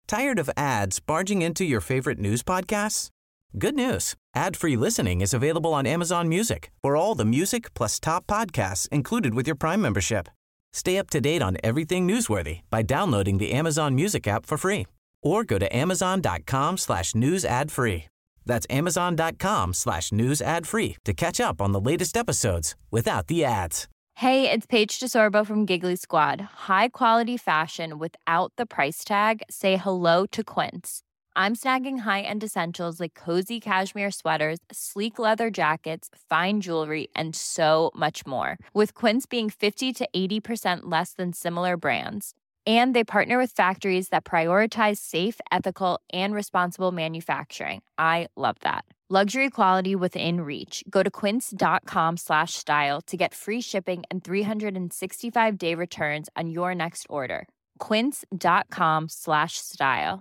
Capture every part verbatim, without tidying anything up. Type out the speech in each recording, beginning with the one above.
Tired of ads barging into your favorite news podcasts? Good news. Ad-free listening is available on Amazon Music for all the music plus top podcasts included with your Prime membership. Stay up to date on everything newsworthy by downloading the Amazon Music app for free or go to amazon.com slash news ad free. That's amazon.com slash news ad free to catch up on the latest episodes without the ads. Hey, it's Paige DeSorbo from Giggly Squad. High quality fashion without the price tag. Say hello to Quince. I'm snagging high-end essentials like cozy cashmere sweaters, sleek leather jackets, fine jewelry, and so much more. With Quince being fifty to eighty percent less than similar brands. And they partner with factories that prioritize safe, ethical, and responsible manufacturing. I love that. Luxury quality within reach. Go to quince.com slash style to get free shipping and three sixty-five day returns on your next order. Quince.com slash style.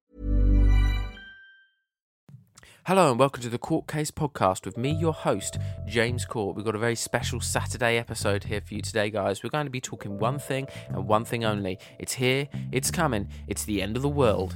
Hello and welcome to the Court Case Podcast with me, your host, James Court. We've got a very special Saturday episode here for you today, guys. We're going to be talking one thing and one thing only. It's here, it's coming, it's the end of the world.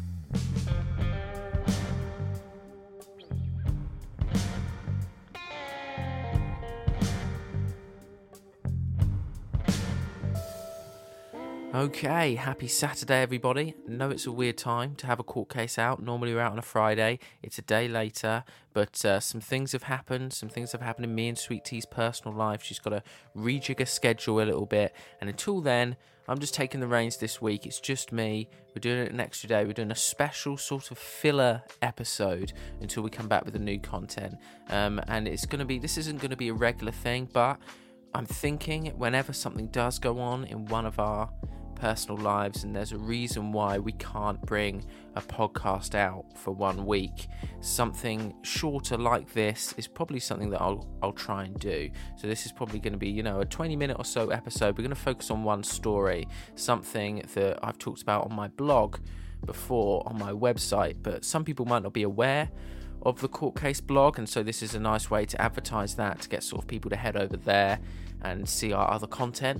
Okay, happy Saturday, everybody. I know it's a weird time to have a court case out. Normally we're out on a Friday. It's a day later, but uh, some things have happened. Some things have happened in me and Sweet Tea's personal life. She's got to rejig her schedule a little bit. And until then, I'm just taking the reins this week. It's just me. We're doing it an extra day. We're doing a special sort of filler episode until we come back with the new content. Um, and it's going to be, this isn't going to be a regular thing, but I'm thinking whenever something does go on in one of our personal lives and there's a reason why we can't bring a podcast out for one week, something shorter like this is probably something that I'll I'll try and do. So this is probably going to be, you know, a twenty minute or so episode. We're going to focus on one story, something that I've talked about on my blog before, on my website, but some people might not be aware of the Court Case blog, and so this is a nice way to advertise that, to get sort of people to head over there and see our other content,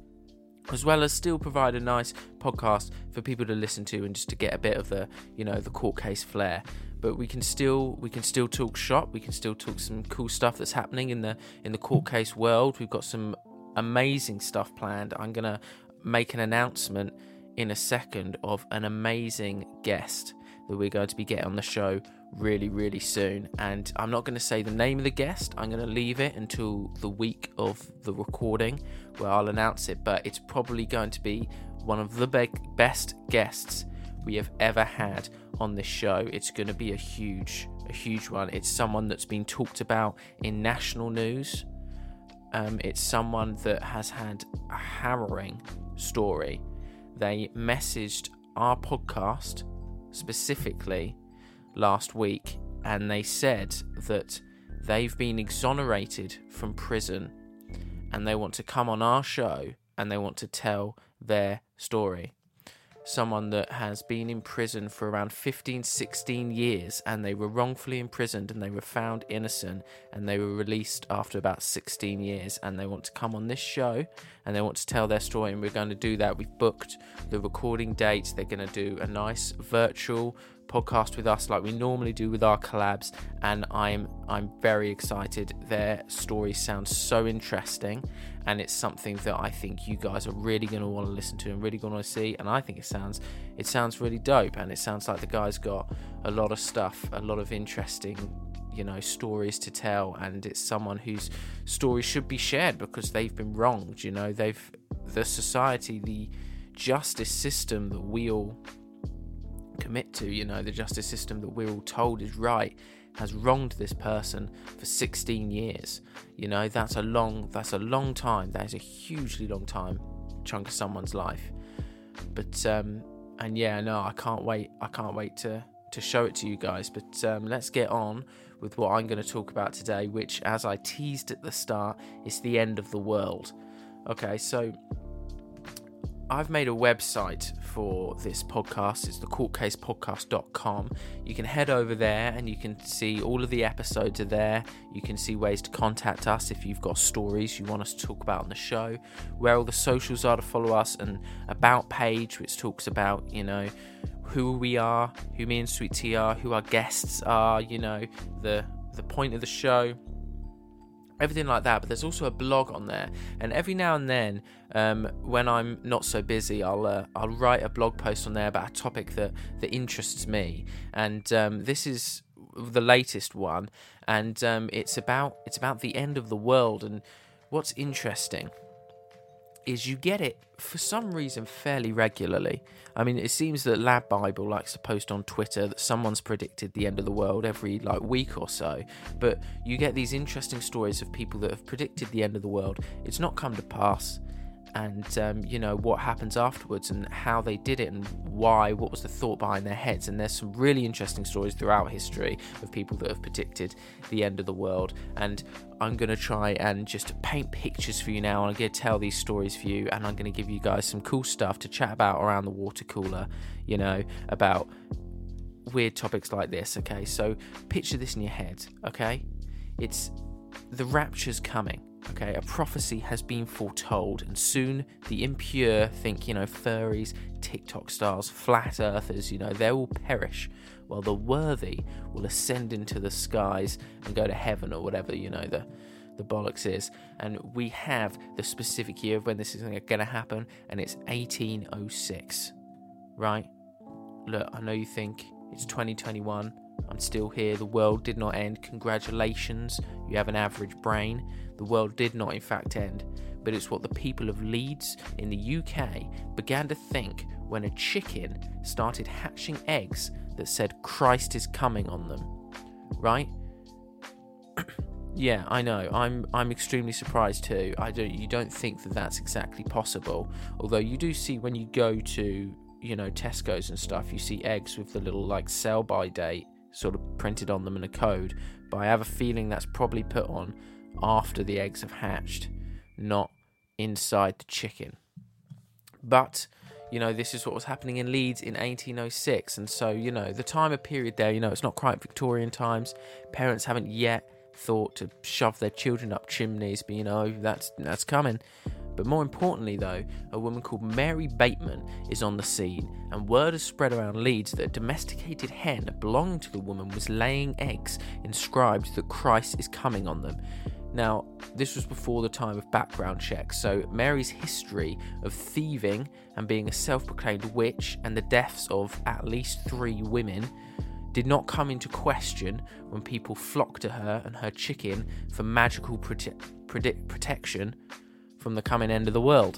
as well as still provide a nice podcast for people to listen to and just to get a bit of the, you know, the court case flair. But we can still we can still talk shop. We can still talk some cool stuff that's happening in the in the court case world. We've got some amazing stuff planned. I'm gonna make an announcement in a second of an amazing guest that we're going to be getting on the show really, really soon. And I'm not going to say the name of the guest. I'm going to leave it until the week of the recording where I'll announce it. But it's probably going to be one of the big, best guests we have ever had on this show. It's going to be a huge, a huge one. It's someone that's been talked about in national news. Um, it's someone that has had a harrowing story. They messaged our podcast specifically last week, and they said that they've been exonerated from prison and they want to come on our show and they want to tell their story. Someone that has been in prison for around fifteen, sixteen years, and they were wrongfully imprisoned and they were found innocent and they were released after about sixteen years, and they want to come on this show and they want to tell their story, and we're going to do that. We've booked the recording dates. They're going to do a nice virtual podcast with us like we normally do with our collabs, and I'm I'm very excited. Their story sounds so interesting, and it's something that I think you guys are really going to want to listen to and really going to see, and I think it sounds it sounds really dope, and it sounds like the guy's got a lot of stuff, a lot of interesting, you know, stories to tell, and it's someone whose story should be shared because they've been wronged. You know, they've the society, the justice system that we all commit to, you know, the justice system that we're all told is right, has wronged this person for sixteen years. You know, that's a long that's a long time. That is a hugely long time chunk of someone's life. But um and yeah, no, I can't wait. I can't wait to to show it to you guys. But um, let's get on with what I'm going to talk about today, which, as I teased at the start, is the end of the world. Okay, so I've made a website for this podcast. It's the court case podcast dot com. You can head over there and you can see all of the episodes are there. You can see ways to contact us if you've got stories you want us to talk about on the show, where all the socials are to follow us, and about page which talks about, you know, who we are, who me and Sweet Tea are, who our guests are, you know, the the point of the show, everything like that. But there's also a blog on there, and every now and then, um, when I'm not so busy, I'll uh, I'll write a blog post on there about a topic that that interests me, and um, this is the latest one, and um, it's about it's about the end of the world. And what's interesting is you get it for some reason fairly regularly. I mean, it seems that Lab Bible likes to post on Twitter that someone's predicted the end of the world every like week or so, but you get these interesting stories of people that have predicted the end of the world. It's not come to pass, and um, you know, what happens afterwards and how they did it and why, what was the thought behind their heads. And there's some really interesting stories throughout history of people that have predicted the end of the world, and I'm going to try and just paint pictures for you now, and I'm going to tell these stories for you, and I'm going to give you guys some cool stuff to chat about around the water cooler, you know, about weird topics like this. Okay, so picture this in your head. Okay, it's the rapture's coming. Okay, a prophecy has been foretold, and soon the impure, think, you know, furries, TikTok stars, flat earthers, you know, they will perish, while the worthy will ascend into the skies and go to heaven, or whatever, you know, the, the bollocks is. And we have the specific year of when this is going to happen, and it's eighteen oh six, right? Look, I know you think it's twenty twenty-one, I'm still here, the world did not end, congratulations, you have an average brain. The world did not in fact end, but it's what the people of Leeds in the U K began to think when a chicken started hatching eggs that said Christ is coming on them, right? Yeah, I know, I'm I'm extremely surprised too. I don't, you don't think that that's exactly possible, although you do see when you go to, you know, Tesco's and stuff, you see eggs with the little like sell by date sort of printed on them in a code, but I have a feeling that's probably put on after the eggs have hatched, not inside the chicken. But, you know, this is what was happening in Leeds in eighteen oh six, and so, you know, the time of period there, you know, it's not quite Victorian times, parents haven't yet thought to shove their children up chimneys, but, you know, that's that's coming. But more importantly, though, a woman called Mary Bateman is on the scene, and word has spread around Leeds that a domesticated hen belonging to the woman was laying eggs inscribed that Christ is coming on them. Now, this was before the time of background checks, so Mary's history of thieving and being a self-proclaimed witch and the deaths of at least three women did not come into question when people flocked to her and her chicken for magical prote- prote- protection from the coming end of the world.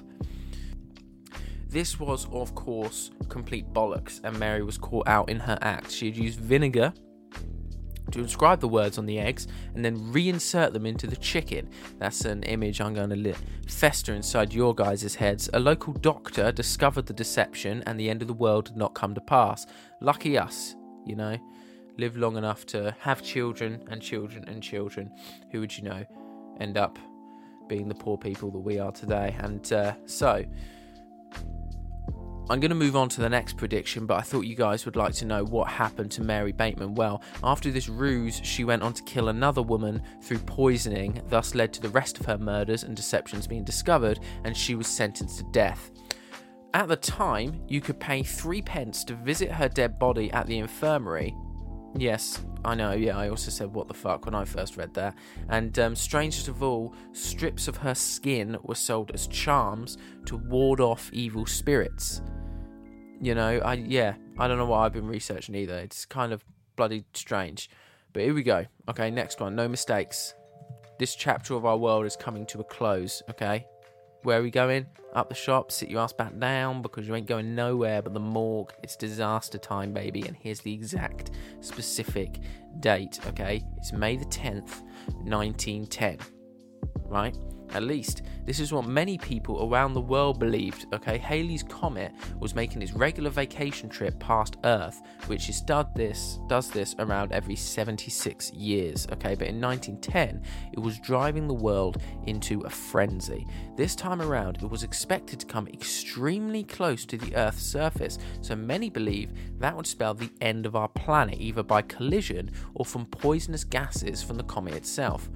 This was, of course, complete bollocks, and Mary was caught out in her act. She had used vinegar to inscribe the words on the eggs and then reinsert them into the chicken. That's an image I'm going to let fester inside your guys' heads. A local doctor discovered the deception, and the end of the world did not come to pass. Lucky us, you know, live long enough to have children and children and children who would, you know, end up being the poor people that we are today. And uh, so I'm going to move on to the next prediction, but I thought you guys would like to know what happened to Mary Bateman. Well, after this ruse, she went on to kill another woman through poisoning, thus led to the rest of her murders and deceptions being discovered, and she was sentenced to death. At the time, you could pay three pence to visit her dead body at the infirmary. Yes, I know, yeah, I also said what the fuck when I first read that. And um, strangest of all, strips of her skin were sold as charms to ward off evil spirits. You know, I yeah, I don't know what I've been researching either. It's kind of bloody strange. But here we go. Okay, next one, no mistakes. This chapter of our world is coming to a close, okay? Where are we going? Up the shop, sit your ass back down, because you ain't going nowhere but the morgue. It's disaster time, baby, and here's the exact specific date, okay? It's May the tenth, nineteen ten, right? At least, this is what many people around the world believed, okay? Halley's Comet was making its regular vacation trip past Earth, which is does this, does this around every seventy-six years, okay? But in nineteen ten, it was driving the world into a frenzy. This time around, it was expected to come extremely close to the Earth's surface, so many believe that would spell the end of our planet, either by collision or from poisonous gases from the comet itself.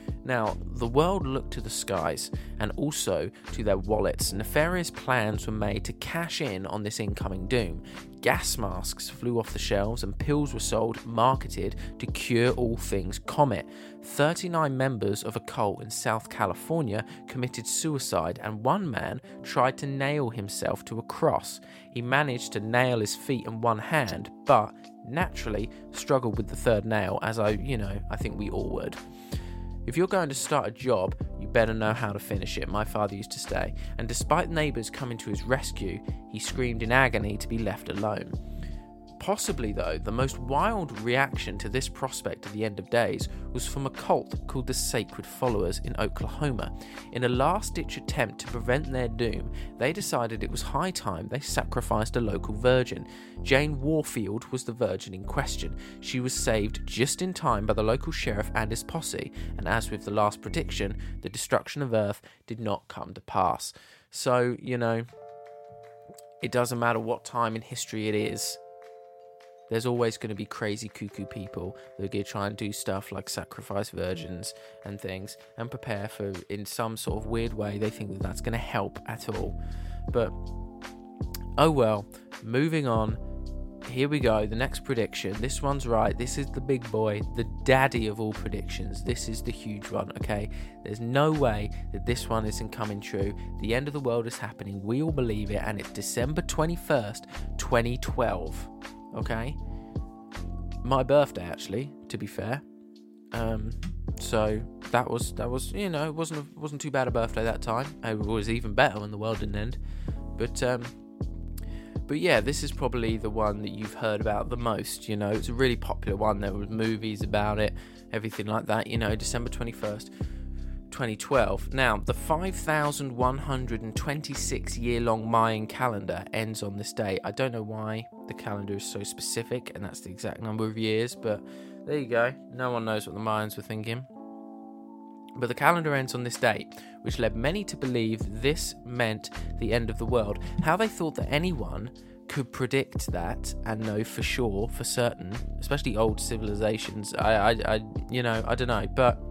Now, the world looked to the skies and also to their wallets. Nefarious plans were made to cash in on this incoming doom. Gas masks flew off the shelves and pills were sold, marketed to cure all things comet. thirty-nine members of a cult in South California committed suicide, and one man tried to nail himself to a cross. He managed to nail his feet and one hand, but naturally struggled with the third nail, as I, you know, I think we all would. If you're going to start a job, you better know how to finish it, my father used to say, and despite neighbours coming to his rescue, he screamed in agony to be left alone. Possibly, though, the most wild reaction to this prospect of the end of days was from a cult called the Sacred Followers in Oklahoma. In a last-ditch attempt to prevent their doom, they decided it was high time they sacrificed a local virgin. Jane Warfield was the virgin in question. She was saved just in time by the local sheriff and his posse, and as with the last prediction, the destruction of Earth did not come to pass. So, you know, it doesn't matter what time in history it is, there's always going to be crazy cuckoo people that are going to try and do stuff like sacrifice virgins and things and prepare for, in some sort of weird way, they think that that's going to help at all. But, oh well, moving on. Here we go, the next prediction. This one's right. This is the big boy, the daddy of all predictions. This is the huge one, okay? There's no way that this one isn't coming true. The end of the world is happening. We all believe it, and it's December twenty-first, twenty twelve. Okay, my birthday actually, to be fair. Um, so that was that was you know it wasn't a, wasn't too bad a birthday that time. It was even better when the world didn't end. But um, but yeah, this is probably the one that you've heard about the most. You know, it's a really popular one. There were movies about it, everything like that. You know, December twenty-first. twenty twelve. Now, the five thousand one hundred twenty-six year long Mayan calendar ends on this day. I don't know why the calendar is so specific and that's the exact number of years, but there you go. No one knows what the Mayans were thinking. But the calendar ends on this date, which led many to believe this meant the end of the world. How they thought that anyone could predict that and know for sure, for certain, especially old civilizations, I, I, I you know, I don't know, but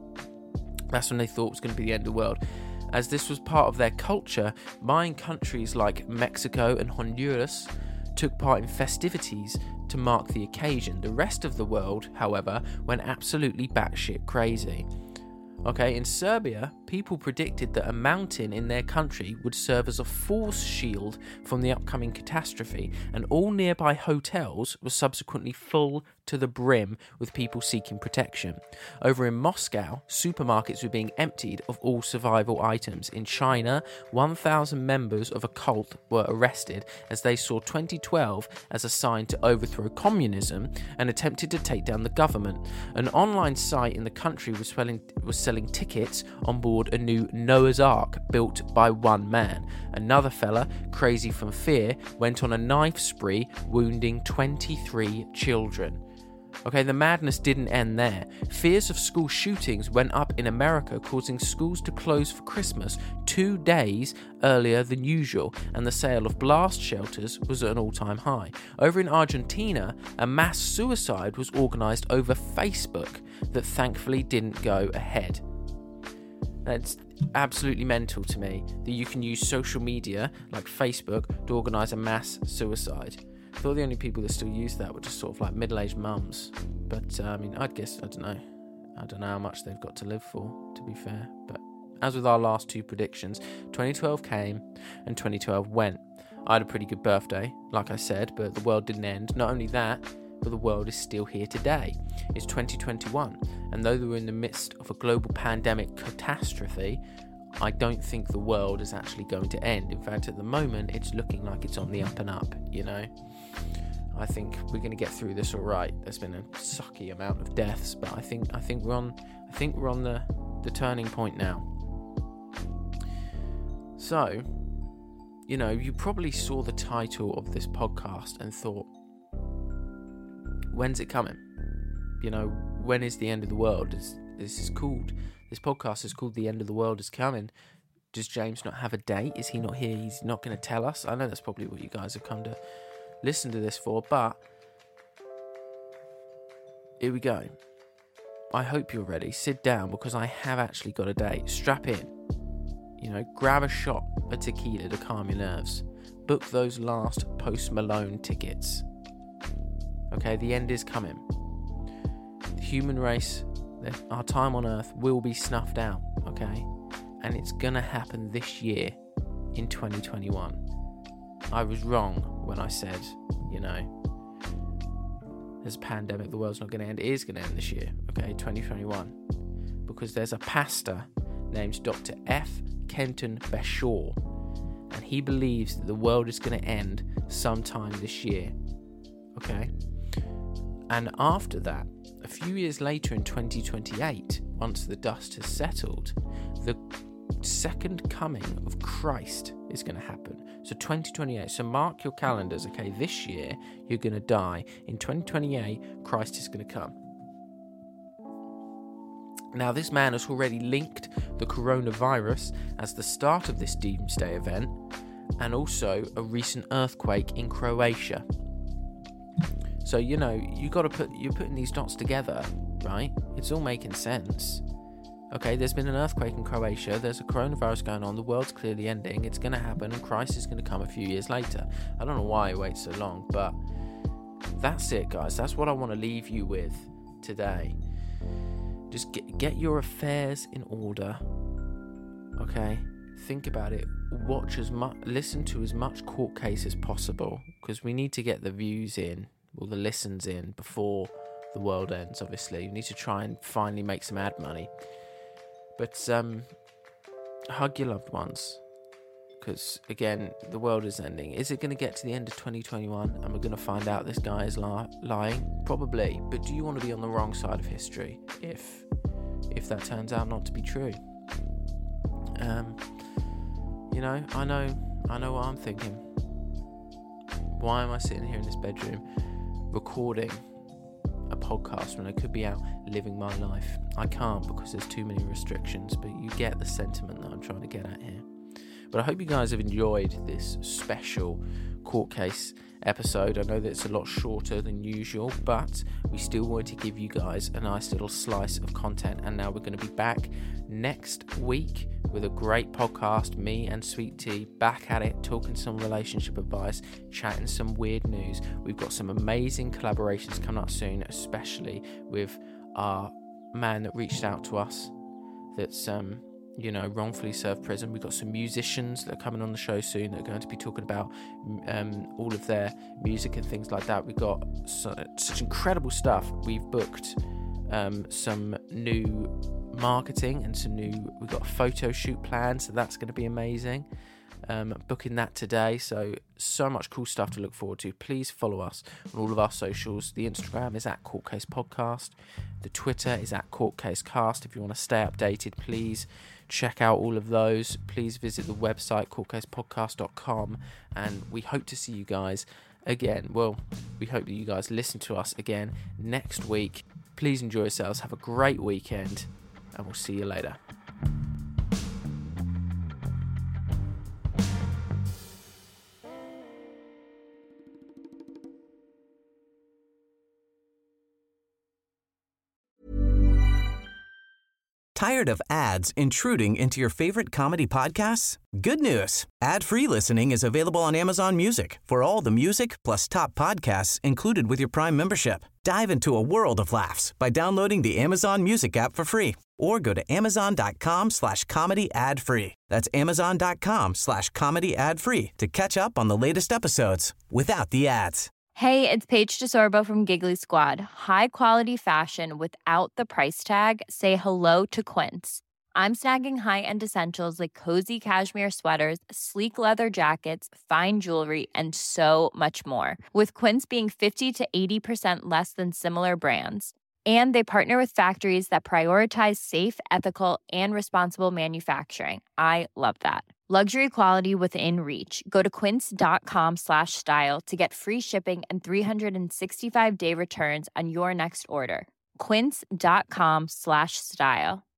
that's when they thought it was going to be the end of the world. As this was part of their culture, Mayan countries like Mexico and Honduras took part in festivities to mark the occasion. The rest of the world, however, went absolutely batshit crazy. Okay, in Serbia, people predicted that a mountain in their country would serve as a force shield from the upcoming catastrophe, and all nearby hotels were subsequently full to the brim with people seeking protection. Over in Moscow, supermarkets were being emptied of all survival items. In China, one thousand members of a cult were arrested as they saw twenty twelve as a sign to overthrow communism and attempted to take down the government. An online site in the country was selling, was selling tickets on board a new Noah's Ark built by one man. Another fella, crazy from fear, went on a knife spree, wounding twenty-three children. Okay, the madness didn't end there. Fears of school shootings went up in America, causing schools to close for Christmas two days earlier than usual, and the sale of blast shelters was at an all-time high. Over in Argentina, a mass suicide was organised over Facebook that thankfully didn't go ahead. That's absolutely mental to me, that you can use social media like Facebook to organise a mass suicide. I thought the only people that still use that were just sort of like middle-aged mums. But, uh, I mean, I'd guess, I don't know. I don't know how much they've got to live for, to be fair. But as with our last two predictions, twenty twelve came and twenty twelve went. I had a pretty good birthday, like I said, but the world didn't end. Not only that, but the world is still here today. It's twenty twenty-one, and though we're in the midst of a global pandemic catastrophe, I don't think the world is actually going to end. In fact, at the moment, it's looking like it's on the up and up, you know. I think we're going to get through this all right. There's been a sucky amount of deaths, but I think I think we're on I think we're on the, the turning point now. So, you know, you probably saw the title of this podcast and thought, when's it coming? You know, when is the end of the world? This, this is called, this podcast is called The End of the World is Coming. Does James not have a date? Is he not here? He's not going to tell us? I know that's probably what you guys have come to listen to this for, but here we go. I hope you're ready. Sit down, because I have actually got a date. Strap in. You know, grab a shot of tequila to calm your nerves. Book those last Post Malone tickets. Okay, the end is coming. The human race, our time on Earth will be snuffed out, okay? And it's gonna happen this year in twenty twenty-one. I was wrong when I said, you know, there's a pandemic, the world's not gonna end. It is gonna end this year, okay, twenty twenty-one. Because there's a pastor named Doctor F. Kenton Bashaw, and he believes that the world is gonna end sometime this year, okay? And after that, a few years later in twenty twenty-eight, once the dust has settled, the second coming of Christ is going to happen. So twenty twenty-eight, so mark your calendars, okay? This year, you're going to die. In twenty twenty-eight, Christ is going to come. Now, this man has already linked the coronavirus as the start of this doomsday event, and also a recent earthquake in Croatia. So, you know, you got to put, you're putting these dots together, right? It's all making sense. Okay, there's been an earthquake in Croatia, there's a coronavirus going on, the world's clearly ending, it's going to happen, and Christ is going to come a few years later. I don't know why he waits so long, but that's it, guys. That's what I want to leave you with today. Just get, get your affairs in order, okay? Think about it. Watch as much, listen to as much court case as possible, because we need to get the views in, or the listens in, before the world ends, obviously. We need to try and finally make some ad money. But um, hug your loved ones, because, again, the world is ending. Is it going to get to the end of twenty twenty-one and we're going to find out this guy is li- lying? Probably. But do you want to be on the wrong side of history if if that turns out not to be true? Um, you know, I know, I know what I'm thinking. Why am I sitting here in this bedroom recording a podcast when I could be out living my life? I can't, because there's too many restrictions, but you get the sentiment that I'm trying to get at here. But I hope you guys have enjoyed this special court case episode. I know that it's a lot shorter than usual, but we still want to give you guys a nice little slice of content. And now we're going to be back next week with a great podcast. Me and Sweet Tea back at it, talking some relationship advice, chatting some weird news. We've got some amazing collaborations coming up soon, especially with our man that reached out to us that's um you know wrongfully served prison. We've got some musicians that are coming on the show soon that are going to be talking about um all of their music and things like that. We've got so, such incredible stuff. We've booked um some new marketing and some new we've got a photo shoot planned, so that's going to be amazing. Um, booking that today, so so much cool stuff to look forward to. Please follow us on all of our socials. The Instagram is at Court Case Podcast. The Twitter is at Court Case Cast. If you want to stay updated, please check out all of those. Please visit the website court case podcast dot com, and we hope to see you guys again. Well, we hope that you guys listen to us again next week. Please enjoy yourselves. Have a great weekend, and we'll see you later. Tired of ads intruding into your favorite comedy podcasts? Good news. Ad-free listening is available on Amazon Music for all the music plus top podcasts included with your Prime membership. Dive into a world of laughs by downloading the Amazon Music app for free or go to amazon.com slash comedy ad free. That's amazon.com slash comedy ad free to catch up on the latest episodes without the ads. Hey, it's Paige DeSorbo from Giggly Squad. High quality fashion without the price tag. Say hello to Quince. I'm snagging high-end essentials like cozy cashmere sweaters, sleek leather jackets, fine jewelry, and so much more. With Quince being fifty to eighty percent less than similar brands. And they partner with factories that prioritize safe, ethical, and responsible manufacturing. I love that. Luxury quality within reach. Go to quince.com slash style to get free shipping and three sixty-five day returns on your next order. Quince.com slash style.